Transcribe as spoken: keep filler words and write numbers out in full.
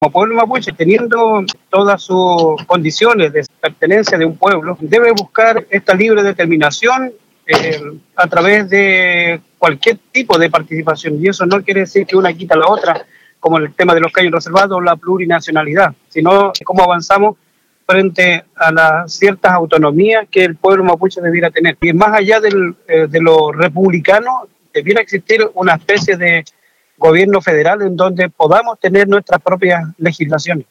Como pueblo mapuche, teniendo todas sus condiciones de pertenencia de un pueblo, debe buscar esta libre determinación eh, a través de cualquier tipo de participación. Y eso no quiere decir que una quita a la otra, como el tema de los caños reservados o la plurinacionalidad, sino cómo avanzamos frente a las ciertas autonomías que el pueblo mapuche debiera tener. Y más allá del, eh, de lo republicano, debiera existir una especie de gobierno federal en donde podamos tener nuestras propias legislaciones.